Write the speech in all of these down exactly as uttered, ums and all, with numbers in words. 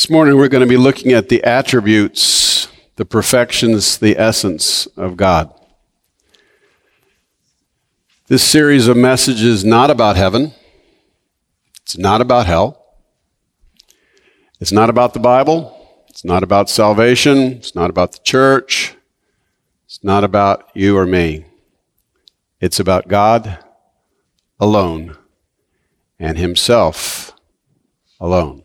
This morning we're going to be looking at the attributes, the perfections, the essence of God. This series of messages is not about heaven. It's not about hell. It's not about the Bible. It's not about salvation. It's not about the church. It's not about you or me. It's about God alone and Himself alone.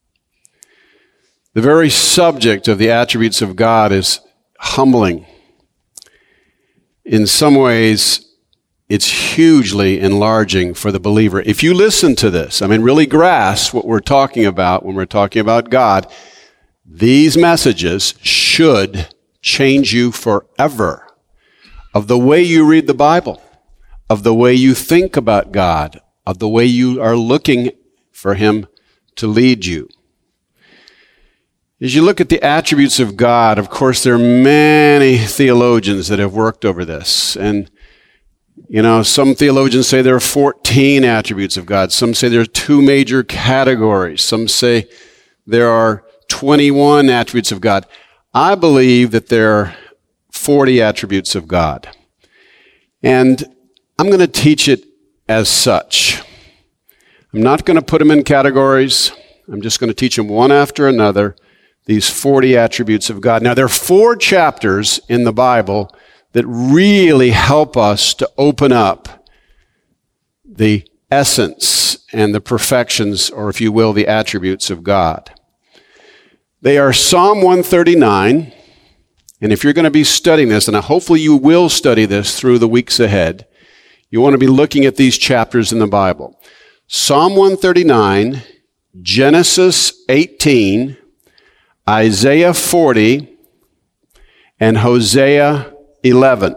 The very subject of the attributes of God is humbling. In some ways, it's hugely enlarging for the believer. If you listen to this, I mean, really grasp what we're talking about when we're talking about God, these messages should change you forever of the way you read the Bible, of the way you think about God, of the way you are looking for Him to lead you. As you look at the attributes of God, of course, there are many theologians that have worked over this. And, you know, some theologians say there are fourteen attributes of God. Some say there are two major categories. Some say there are twenty-one attributes of God. I believe that there are forty attributes of God. And I'm going to teach it as such. I'm not going to put them in categories. I'm just going to teach them one after another. These forty attributes of God. Now, there are four chapters in the Bible that really help us to open up the essence and the perfections, or if you will, the attributes of God. They are Psalm one thirty-nine, and if you're going to be studying this, and hopefully you will study this through the weeks ahead, you want to be looking at these chapters in the Bible. Psalm one thirty-nine, Genesis eighteen, Isaiah forty, and Hosea eleven.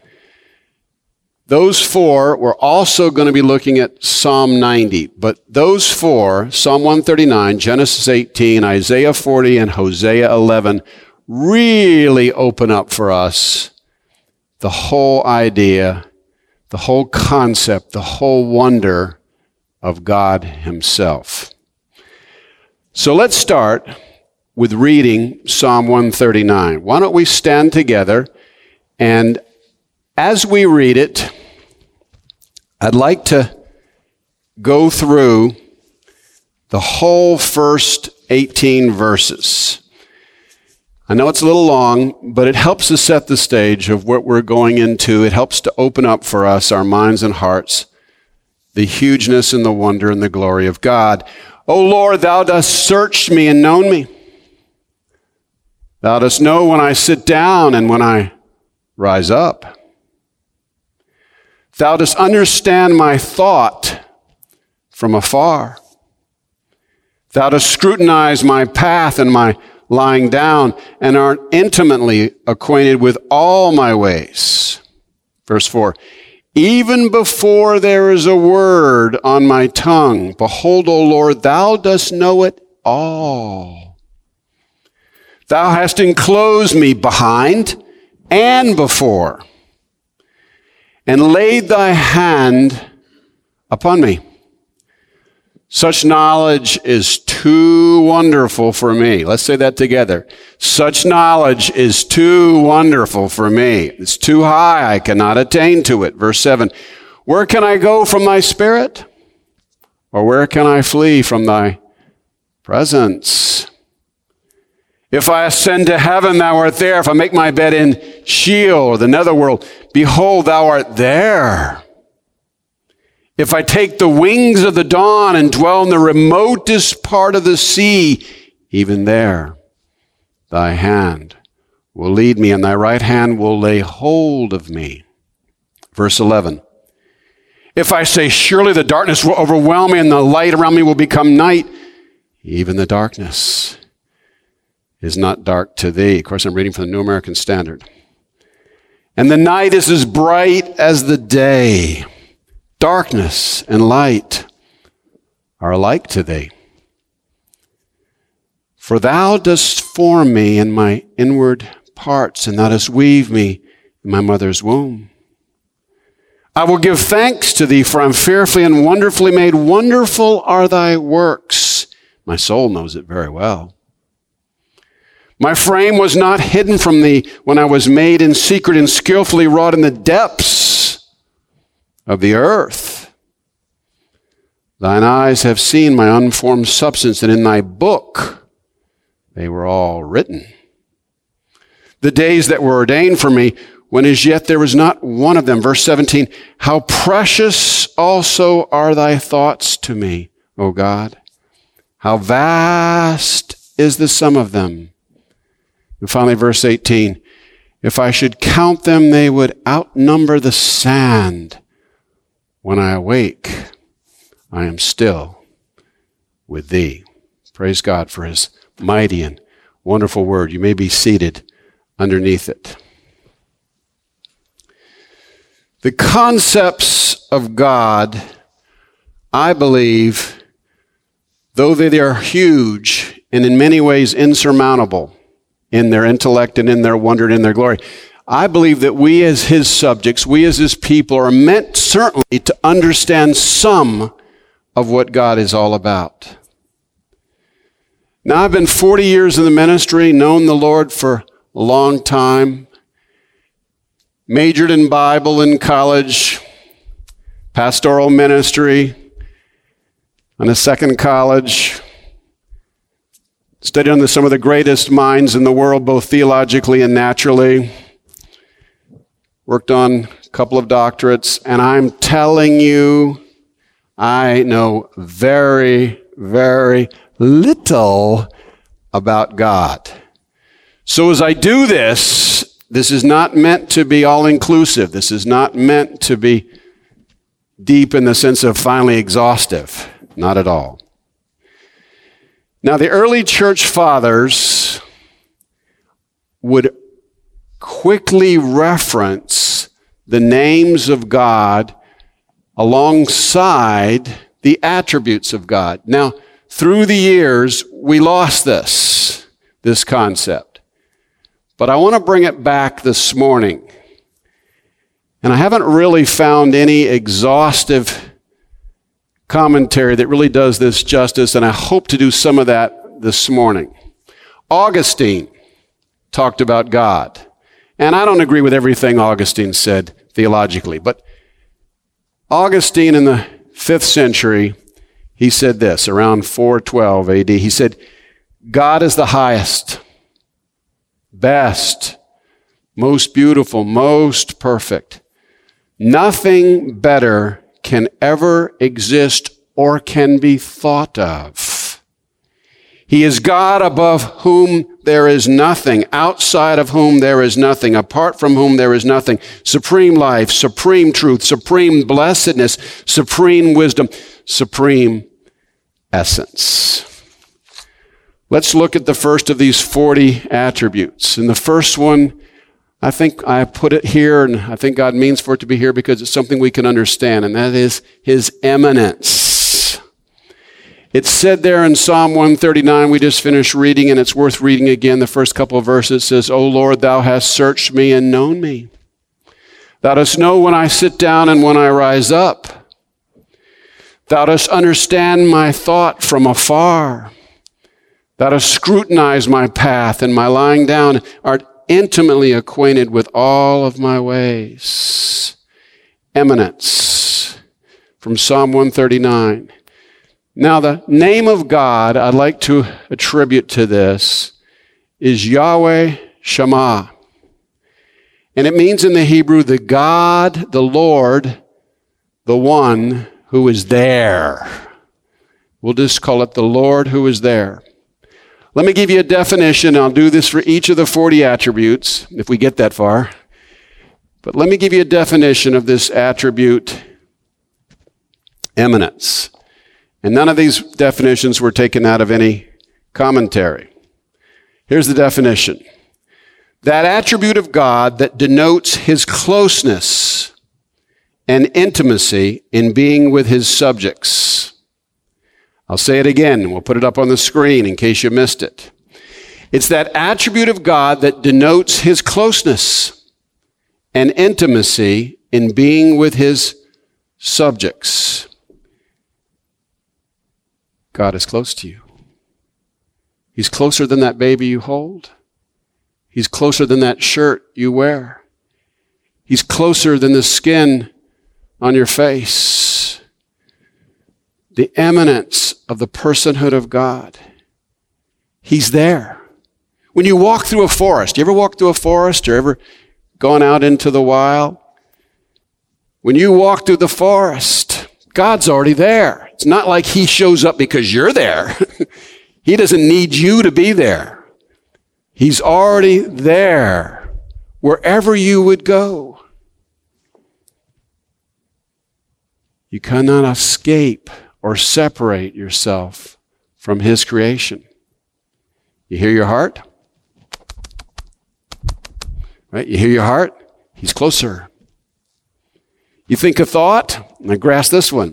Those four, we're also going to be looking at Psalm ninety, but those four, Psalm one thirty-nine, Genesis eighteen, Isaiah forty, and Hosea eleven, really open up for us the whole idea, the whole concept, the whole wonder of God Himself. So let's start with reading Psalm one thirty-nine. Why don't we stand together, and as we read it, I'd like to go through the whole first eighteen verses. I know it's a little long, but it helps to set the stage of what we're going into. It helps to open up for us, our minds and hearts, the hugeness and the wonder and the glory of God. O Lord, Thou dost search me and known me. Thou dost know when I sit down and when I rise up. Thou dost understand my thought from afar. Thou dost scrutinize my path and my lying down, and art intimately acquainted with all my ways. Verse four, even before there is a word on my tongue, behold, O Lord, Thou dost know it all. Thou hast enclosed me behind and before, and laid Thy hand upon me. Such knowledge is too wonderful for me. Let's say that together. Such knowledge is too wonderful for me. It's too high. I cannot attain to it. Verse seven, where can I go from Thy Spirit? Or where can I flee from Thy presence? If I ascend to heaven, Thou art there. If I make my bed in Sheol, or the netherworld, behold, Thou art there. If I take the wings of the dawn and dwell in the remotest part of the sea, even there Thy hand will lead me, and Thy right hand will lay hold of me. Verse eleven, if I say, surely the darkness will overwhelm me, and the light around me will become night, even the darkness is not dark to Thee. Of course, I'm reading from the New American Standard. And the night is as bright as the day. Darkness and light are alike to Thee. For Thou dost form me in my inward parts, and Thou dost weave me in my mother's womb. I will give thanks to Thee, for I am fearfully and wonderfully made. Wonderful are Thy works. My soul knows it very well. My frame was not hidden from thee when I was made in secret and skillfully wrought in the depths of the earth. Thine eyes have seen my unformed substance, and in thy book they were all written. The days that were ordained for me, when as yet there was not one of them. Verse seventeen, how precious also are thy thoughts to me, O God. How vast is the sum of them. And finally, verse eighteen, if I should count them, they would outnumber the sand. When I awake, I am still with thee. Praise God for his mighty and wonderful word. You may be seated underneath it. The concepts of God, I believe, though they are huge and in many ways insurmountable in their intellect and in their wonder and in their glory, I believe that we as his subjects, we as his people are meant certainly to understand some of what God is all about. Now, I've been forty years in the ministry, known the Lord for a long time, majored in Bible in college, pastoral ministry, on a second college, studied under some of the greatest minds in the world, both theologically and naturally, worked on a couple of doctorates, and I'm telling you, I know very, very little about God. So as I do this, this is not meant to be all-inclusive. This is not meant to be deep in the sense of finally exhaustive. Not at all. Now, the early church fathers would quickly reference the names of God alongside the attributes of God. Now, through the years, we lost this, this concept. But I want to bring it back this morning. And I haven't really found any exhaustive commentary that really does this justice, and I hope to do some of that this morning. Augustine talked about God. And I don't agree with everything Augustine said theologically, but Augustine in the fifth century, he said this, around four twelve A D. He said, God is the highest, best, most beautiful, most perfect. Nothing better can ever exist or can be thought of. He is God above whom there is nothing, outside of whom there is nothing, apart from whom there is nothing. Supreme life, supreme truth, supreme blessedness, supreme wisdom, supreme essence. Let's look at the first of these forty attributes. And the first one, I think I put it here, and I think God means for it to be here because it's something we can understand, and that is his eminence. It's said there in Psalm one thirty-nine, we just finished reading, and it's worth reading again. The first couple of verses says, O Lord, thou hast searched me and known me. Thou dost know when I sit down and when I rise up. Thou dost understand my thought from afar. Thou dost scrutinize my path and my lying down, art intimately acquainted with all of my ways. Eminence from Psalm one thirty-nine. Now, the name of God I'd like to attribute to this is Yahweh Shammah. And it means in the Hebrew, the God, the Lord, the one who is there. We'll just call it the Lord who is there. Let me give you a definition. I'll do this for each of the forty attributes, if we get that far. But let me give you a definition of this attribute, eminence. And none of these definitions were taken out of any commentary. Here's the definition. That attribute of God that denotes his closeness and intimacy in being with his subjects. I'll say it again. We'll put it up on the screen in case you missed it. It's that attribute of God that denotes his closeness and intimacy in being with his subjects. God is close to you. He's closer than that baby you hold. He's closer than that shirt you wear. He's closer than the skin on your face. The eminence of the personhood of God. He's there. When you walk through a forest, you ever walk through a forest or ever gone out into the wild? When you walk through the forest, God's already there. It's not like he shows up because you're there. He doesn't need you to be there. He's already there wherever you would go. You cannot escape or separate yourself from his creation. You hear your heart? Right? You hear your heart? He's closer. You think a thought? Now grasp this one.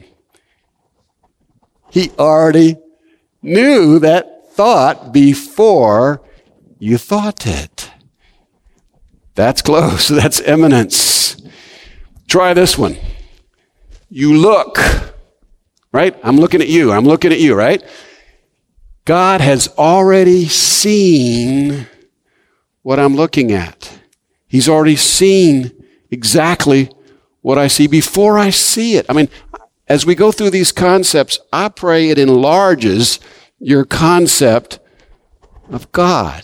He already knew that thought before you thought it. That's close. That's eminence. Try this one. You look, right? I'm looking at you. I'm looking at you, right? God has already seen what I'm looking at. He's already seen exactly what I see before I see it. I mean, as we go through these concepts, I pray it enlarges your concept of God.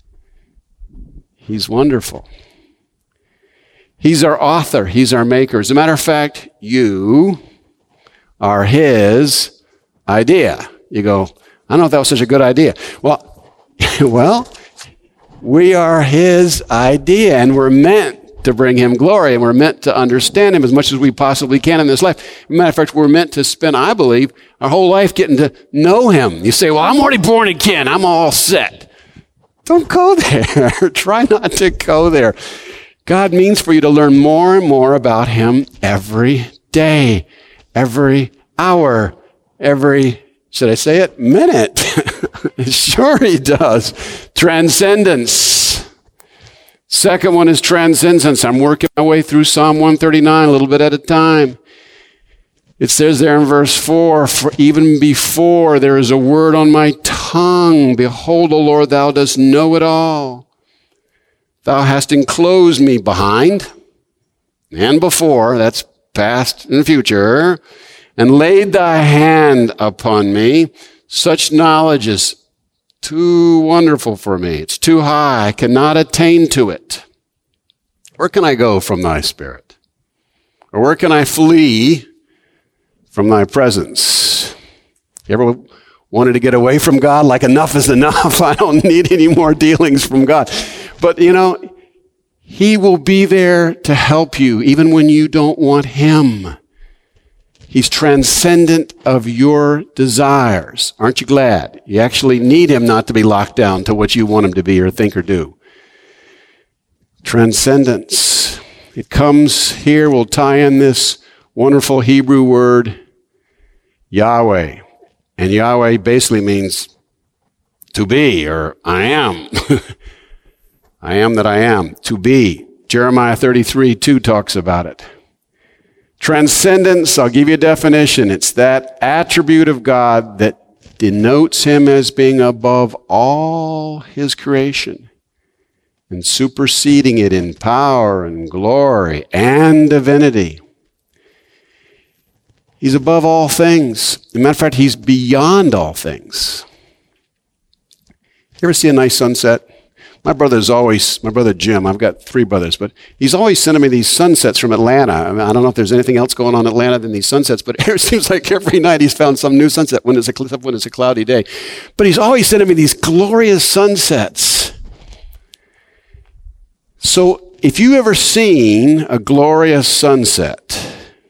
He's wonderful. He's our author. He's our maker. As a matter of fact, you are his idea. You go, I don't know if that was such a good idea. Well, well, we are his idea, and we're meant to bring him glory, and we're meant to understand him as much as we possibly can in this life. As a matter of fact, we're meant to spend, I believe, our whole life getting to know him. You say, well, I'm already born again. I'm all set. Don't go there. Try not to go there. God means for you to learn more and more about him every day, every hour, every, should I say it, minute. Sure he does. Transcendence. Second one is transcendence. I'm working my way through Psalm one thirty-nine a little bit at a time. It says there in verse four, for even before there is a word on my tongue, behold, O Lord, thou dost know it all. Thou hast enclosed me behind and before, that's past and future, and laid thy hand upon me. Such knowledge is too wonderful for me. It's too high. I cannot attain to it. Where can I go from thy spirit? Or where can I flee from thy presence? You ever wanted to get away from God? Like, enough is enough. I don't need any more dealings from God. But, you know, he will be there to help you even when you don't want him. He's transcendent of your desires. Aren't you glad? You actually need him not to be locked down to what you want him to be or think or do. Transcendence. It comes here, we'll tie in this wonderful Hebrew word, Yahweh. And Yahweh basically means to be, or I am. I am that I am, to be. Jeremiah thirty-three two talks about it. Transcendence, I'll give you a definition. It's that attribute of God that denotes him as being above all his creation and superseding it in power and glory and divinity. He's above all things. As a matter of fact, he's beyond all things. You ever see a nice sunset? My brother's always, my brother Jim, I've got three brothers, but he's always sending me these sunsets from Atlanta. I mean, I don't know if there's anything else going on in Atlanta than these sunsets, but it seems like every night he's found some new sunset when it's a, when it's a cloudy day. But he's always sending me these glorious sunsets. So if you've ever seen a glorious sunset,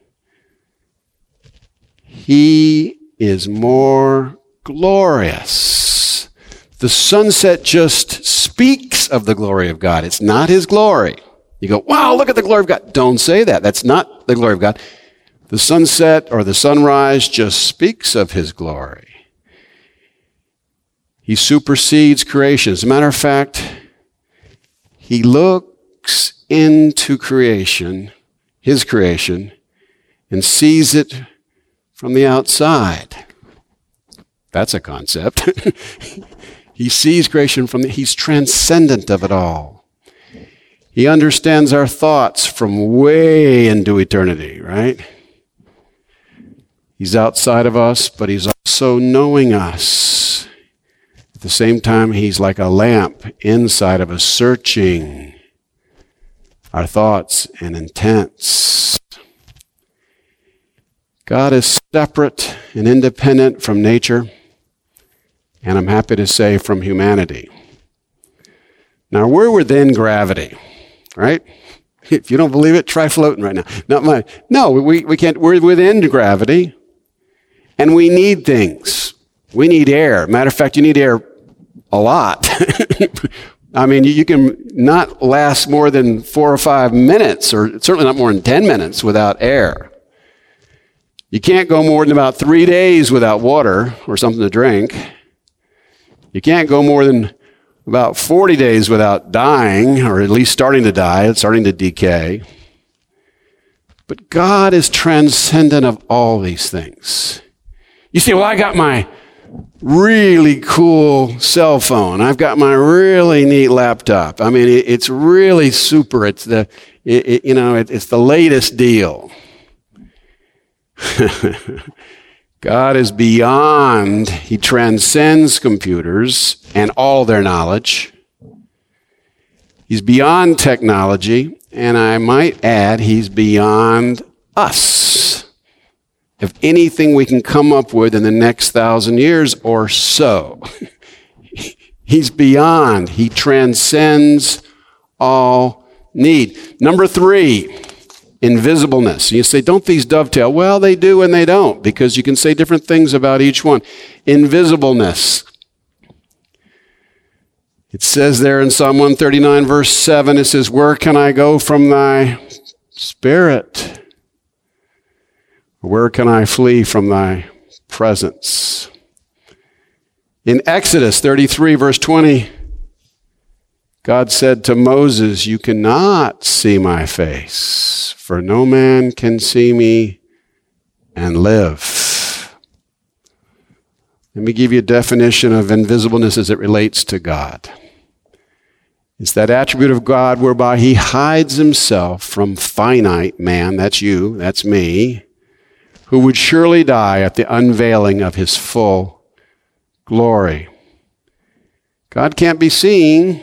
he is more glorious. The sunset just speaks of the glory of God. It's not his glory. You go, wow, look at the glory of God. Don't say that. That's not the glory of God. The sunset or the sunrise just speaks of his glory. He supersedes creation. As a matter of fact, he looks into creation, his creation, and sees it from the outside. That's a concept. He sees creation from the, he's transcendent of it all. He understands our thoughts from way into eternity, right? He's outside of us, but he's also knowing us. At the same time, he's like a lamp inside of us, searching our thoughts and intents. God is separate and independent from nature, and I'm happy to say from humanity. Now, we're within gravity, right? If you don't believe it, try floating right now. Not my, no, we, we can't. We're within gravity, and we need things. We need air. Matter of fact, you need air a lot. I mean, you can not last more than four or five minutes, or certainly not more than ten minutes without air. You can't go more than about three days without water or something to drink. You can't go more than about forty days without dying, or at least starting to die, it's starting to decay. But God is transcendent of all these things. You say, well, I got my really cool cell phone. I've got my really neat laptop. I mean, it, it's really super. It's the, it, it, you know, it, it's the latest deal. God is beyond, he transcends computers and all their knowledge. He's beyond technology, and I might add, he's beyond us. If anything we can come up with in the next thousand years or so. He's beyond, he transcends all need. Number three, invisibleness. You say, don't these dovetail? Well, they do and they don't, because you can say different things about each one. Invisibleness. It says there in Psalm one thirty-nine, verse seven, it says, where can I go from thy spirit? Where can I flee from thy presence? In Exodus thirty-three, verse twenty, God said to Moses, you cannot see my face, for no man can see me and live. Let me give you a definition of invisibleness as it relates to God. It's that attribute of God whereby he hides himself from finite man, that's you, that's me, who would surely die at the unveiling of his full glory. God can't be seen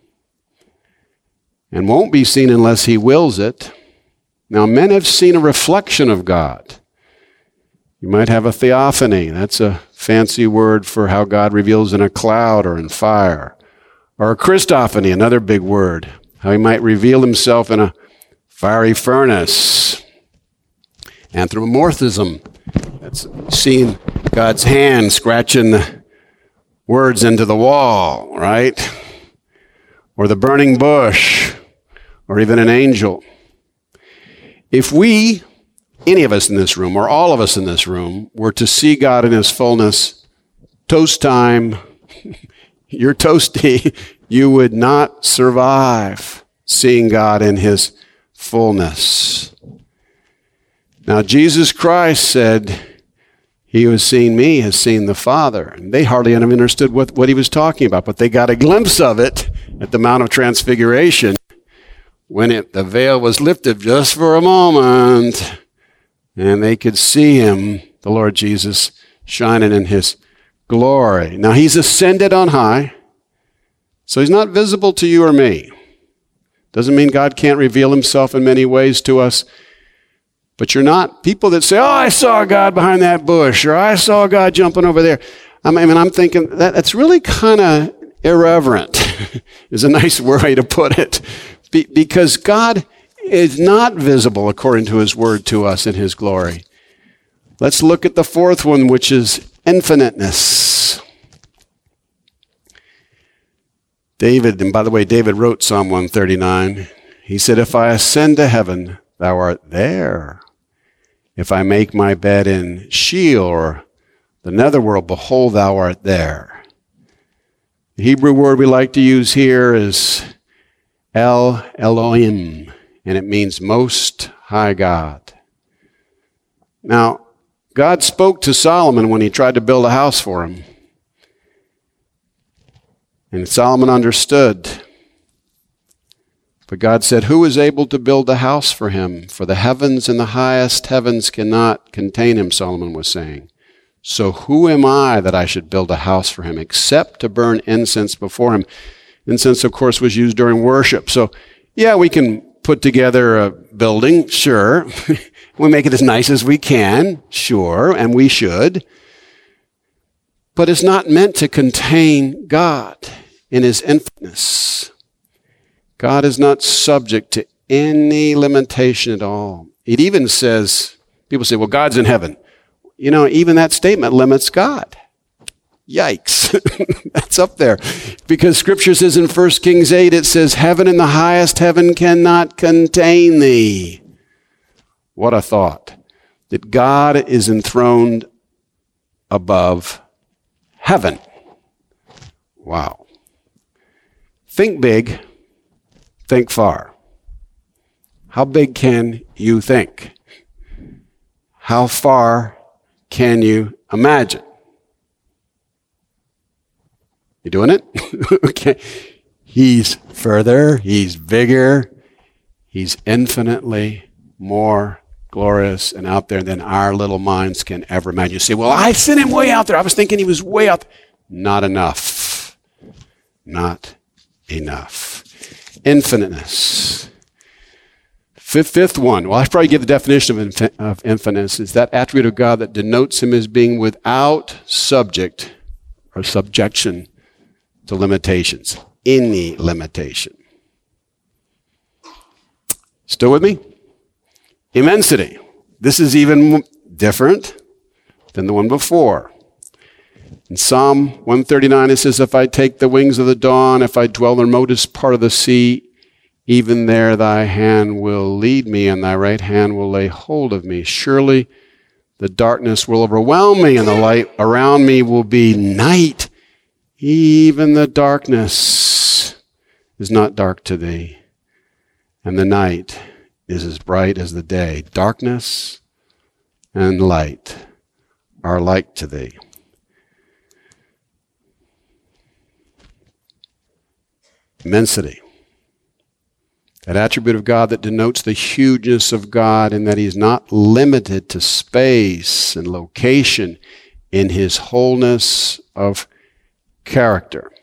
and won't be seen unless he wills it. Now, men have seen a reflection of God. You might have a theophany. That's a fancy word for how God reveals in a cloud or in fire. Or a Christophany, another big word, how he might reveal himself in a fiery furnace. Anthropomorphism, that's seeing God's hand scratching the words into the wall, right? Or the burning bush, or even an angel. If we, any of us in this room, or all of us in this room, were to see God in his fullness, toast time, you're toasty, you would not survive seeing God in his fullness. Now, Jesus Christ said, he who has seen me has seen the Father. And they hardly even understood what, what he was talking about, but they got a glimpse of it at the Mount of Transfiguration when it, the veil was lifted just for a moment, and they could see him, the Lord Jesus, shining in his glory. Now, he's ascended on high, so he's not visible to you or me. Doesn't mean God can't reveal himself in many ways to us. But you're not people that say, oh, I saw God behind that bush, or I saw God jumping over there. I mean, I'm thinking that that's really kind of irreverent is a nice way to put it. Be- because God is not visible according to his word to us in his glory. Let's look at the fourth one, which is infiniteness. David, and by the way, David wrote Psalm one thirty-nine. He said, if I ascend to heaven, thou art there. If I make my bed in Sheol or the netherworld, behold, thou art there. The Hebrew word we like to use here is El Elohim, and it means Most High God. Now, God spoke to Solomon when he tried to build a house for him. And Solomon understood. But God said, who is able to build a house for him? For the heavens and the highest heavens cannot contain him, Solomon was saying. So who am I that I should build a house for him, except to burn incense before him? Incense, of course, was used during worship. So, yeah, we can put together a building, sure. We make it as nice as we can, sure, and we should. But it's not meant to contain God in his infiniteness. God is not subject to any limitation at all. It even says, people say, well, God's in heaven. You know, even that statement limits God. Yikes. That's up there. Because Scripture says in First Kings eight, it says, heaven and the highest heaven cannot contain thee. What a thought. That God is enthroned above heaven. Wow. Think big. Think far. How big can you think? How far can you imagine? You doing it? Okay. He's further, he's bigger, he's infinitely more glorious and out there than our little minds can ever imagine. You say, well, I sent him way out there. I was thinking he was way out there. Not enough. Not enough. Infiniteness. Fifth, fifth one. Well, I should probably give the definition of, infin- of infiniteness. Is that attribute of God that denotes him as being without subject or subjection to limitations. Any limitation. Still with me? Immensity. This is even different than the one before. In Psalm one thirty-nine, it says, if I take the wings of the dawn, if I dwell in the remotest part of the sea, even there thy hand will lead me, and thy right hand will lay hold of me. Surely the darkness will overwhelm me, and the light around me will be night. Even the darkness is not dark to thee, and the night is as bright as the day. Darkness and light are like to thee. Immensity. That attribute of God that denotes the hugeness of God in that he's not limited to space and location in his wholeness of character.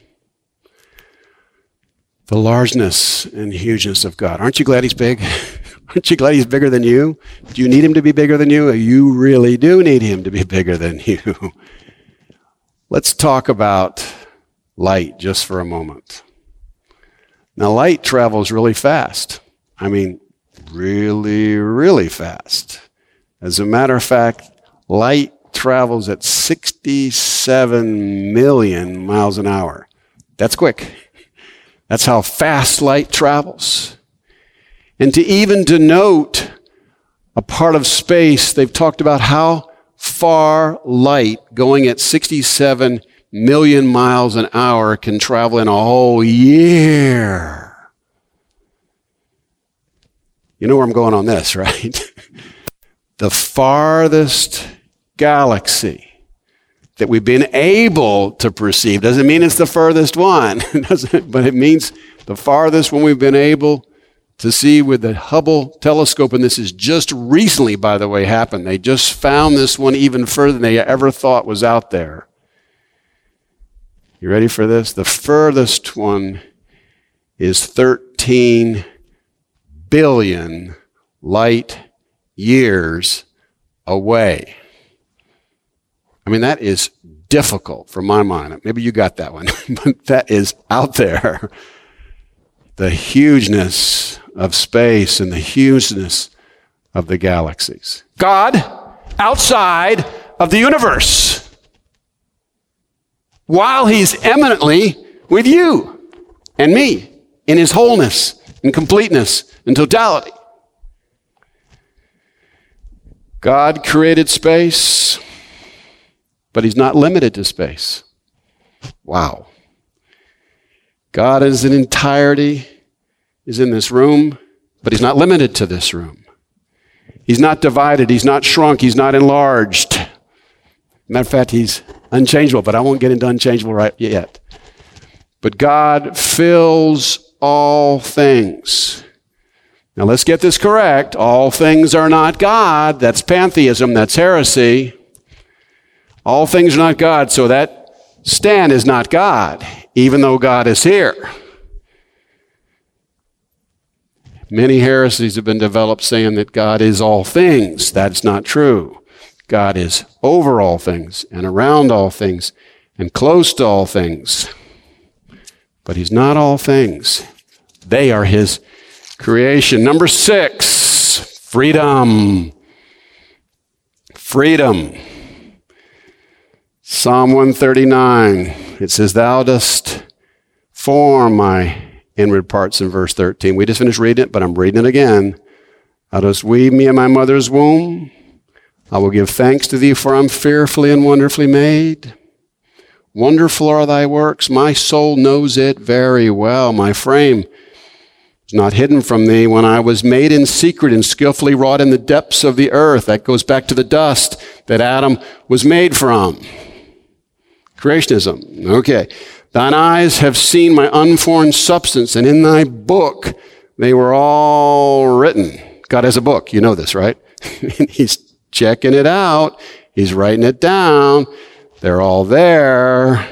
The largeness and hugeness of God. Aren't you glad he's big? Aren't you glad he's bigger than you? Do you need him to be bigger than you? You really do need him to be bigger than you. Let's talk about light just for a moment. Now, light travels really fast. I mean, really, really fast. As a matter of fact, light travels at sixty-seven million miles an hour. That's quick. That's how fast light travels. And to even denote a part of space, they've talked about how far light going at sixty-seven million miles an hour can travel in a whole year. You know where I'm going on this, right? The farthest galaxy that we've been able to perceive doesn't mean it's the furthest one, doesn't, but it means the farthest one we've been able to see with the Hubble telescope, and this is just recently, by the way, happened. They just found this one even further than they ever thought was out there. You ready for this? The furthest one is thirteen billion light years away. I mean, that is difficult for my mind. Maybe you got that one, but that is out there. The hugeness of space and the hugeness of the galaxies. God outside of the universe, while he's eminently with you and me in his wholeness and completeness and totality. God created space, but he's not limited to space. Wow. God is in entirety, is in this room, but he's not limited to this room. He's not divided, he's not shrunk, he's not enlarged. Matter of fact, he's unchangeable, but I won't get into unchangeable right yet. But God fills all things. Now let's get this correct. All things are not God. That's pantheism. That's heresy. All things are not God. So that Stan is not God, even though God is here. Many heresies have been developed saying that God is all things. That's not true. God is over all things and around all things and close to all things. But he's not all things. They are his creation. Number six, freedom. Freedom. Psalm one thirty-nine, it says, thou dost form my inward parts in verse thirteen. We just finished reading it, but I'm reading it again. Thou dost weave me in my mother's womb. I will give thanks to thee, for I'm fearfully and wonderfully made. Wonderful are thy works. My soul knows it very well. My frame is not hidden from thee. When I was made in secret and skillfully wrought in the depths of the earth. That goes back to the dust that Adam was made from. Creationism. Okay. Thine eyes have seen my unformed substance, and in thy book they were all written. God has a book. You know this, right? He's checking it out. He's writing it down. They're all there.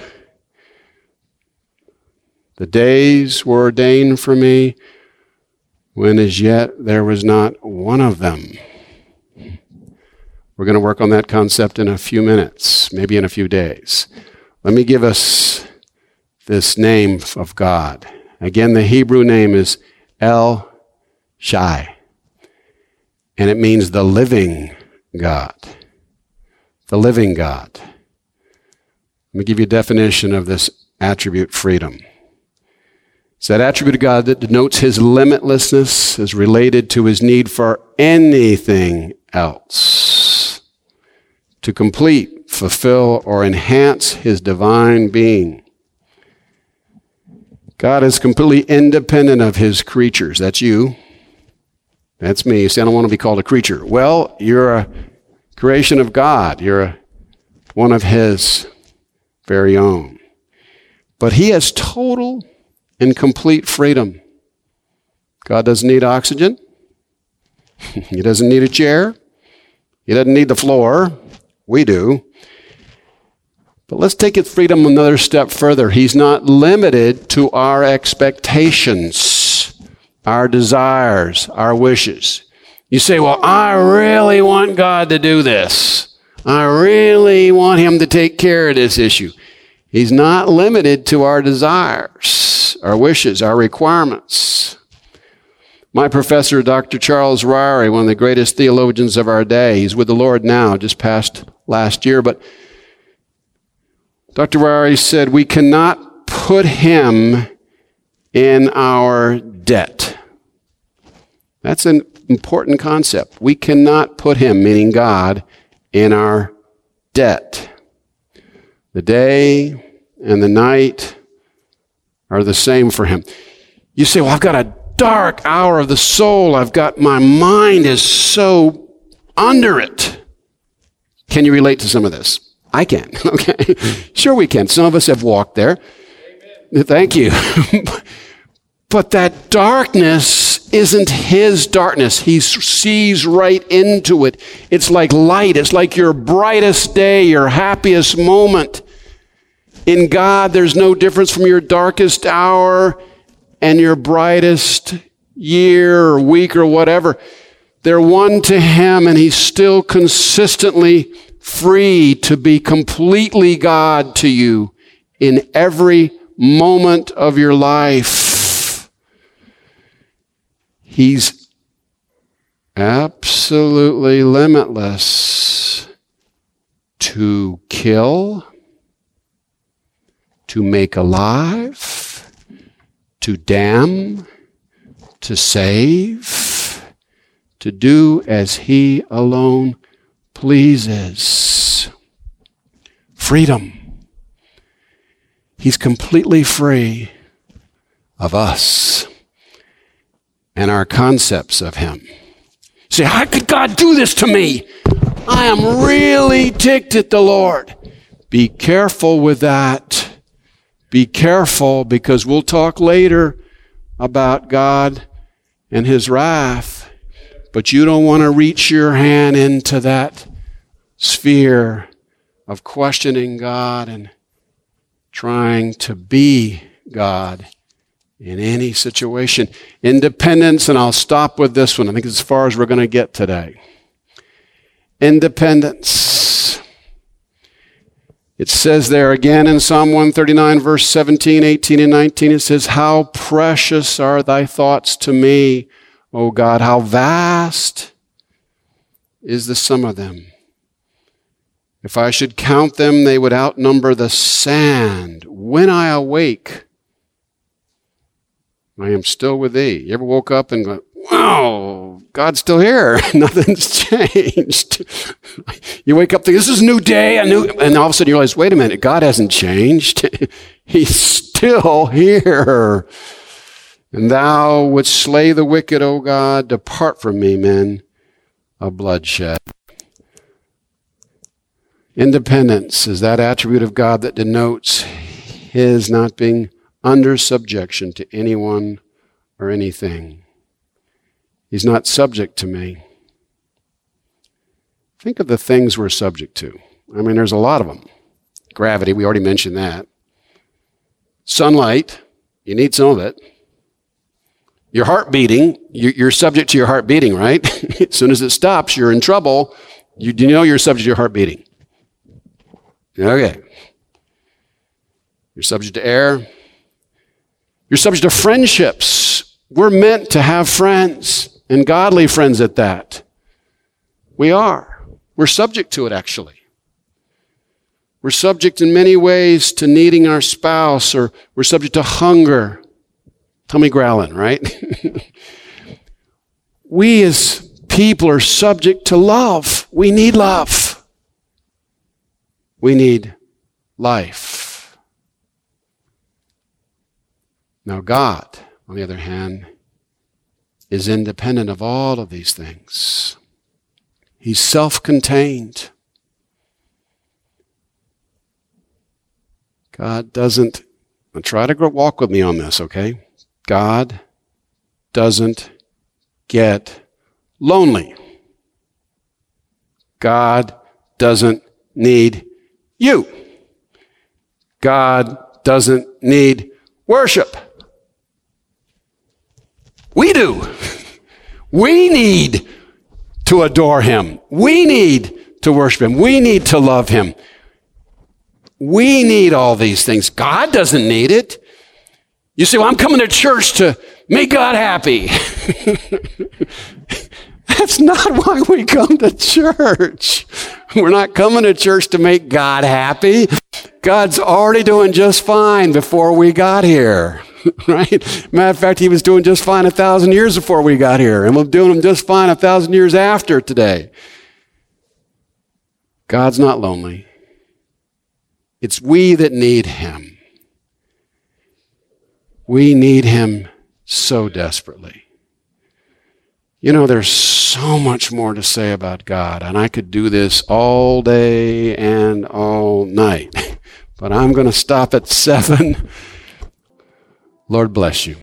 The days were ordained for me, when as yet there was not one of them. We're going to work on that concept in a few minutes, maybe in a few days. Let me give us this name of God. Again, the Hebrew name is El Shai, and it means the living God. The living God. Let me give you a definition of this attribute, freedom. It's that attribute of God that denotes his limitlessness is related to his need for anything else to complete, fulfill, or enhance his divine being. God is completely independent of his creatures. That's you. That's me. You say, I don't want to be called a creature. Well, you're a creation of God. You're a, one of his very own. But he has total and complete freedom. God doesn't need oxygen. He doesn't need a chair. He doesn't need the floor. We do. But let's take his freedom another step further. He's not limited to our expectations, our desires, our wishes. You say, well, I really want God to do this. I really want him to take care of this issue. He's not limited to our desires, our wishes, our requirements. My professor, Doctor Charles Ryrie, one of the greatest theologians of our day, he's with the Lord now, just passed last year, but Doctor Ryrie said, we cannot put him in our debt. That's an important concept. We cannot put him, meaning God, in our debt. The day and the night are the same for him. You say, well, I've got a dark hour of the soul. I've got, my mind is so under it. Can you relate to some of this? I can, okay? Sure we can. Some of us have walked there. Amen. Thank you. But that darkness isn't his darkness. He sees right into it. It's like light. It's like your brightest day, your happiest moment. In God, there's no difference from your darkest hour and your brightest year or week or whatever. They're one to him, and he's still consistently free to be completely God to you in every moment of your life. He's absolutely limitless to kill, to make alive, to damn, to save, to do as he alone pleases. Freedom. He's completely free of us and our concepts of him. You say, how could God do this to me? I am really ticked at the Lord. Be careful with that. Be careful, because we'll talk later about God and his wrath, but you don't want to reach your hand into that sphere of questioning God and trying to be God in any situation. Independence, and I'll stop with this one. I think it's as far as we're going to get today. Independence. It says there again in Psalm one thirty-nine, verse seventeen, eighteen, and nineteen, it says, "How precious are thy thoughts to me, O God, how vast is the sum of them. If I should count them, they would outnumber the sand. When I awake, I am still with thee." You ever woke up and go, wow, God's still here. Nothing's changed. You wake up thinking, this is a new day, a new, and all of a sudden you realize, wait a minute, God hasn't changed. He's still here. "And thou wouldst slay the wicked, O God. Depart from me, men of bloodshed." Independence is that attribute of God that denotes his not being under subjection to anyone or anything. He's not subject to me. Think of the things we're subject to. I mean, there's a lot of them. Gravity, we already mentioned that. Sunlight, you need some of it. Your heart beating, you're subject to your heart beating, right? As soon as it stops, you're in trouble. You know you're subject to your heart beating. Okay. You're subject to air. You're subject to friendships. We're meant to have friends, and godly friends at that. We are. We're subject to it, actually. We're subject in many ways to needing our spouse, or we're subject to hunger. Tummy growling, right? We as people are subject to love. We need love. We need life. Now God, on the other hand, is independent of all of these things. He's self-contained. God doesn't, and try to walk with me on this, okay? God doesn't get lonely. God doesn't need you. God doesn't need worship. We do. We need to adore him. We need to worship him. We need to love him. We need all these things. God doesn't need it. You say, well, I'm coming to church to make God happy. That's not why we come to church. We're not coming to church to make God happy. God's already doing just fine before we got here, right? Matter of fact, he was doing just fine a thousand years before we got here, and we're doing him just fine a thousand years after today. God's not lonely. It's we that need him. We need him so desperately. You know, there's so much more to say about God, and I could do this all day and all night, but I'm going to stop at seven. Lord bless you.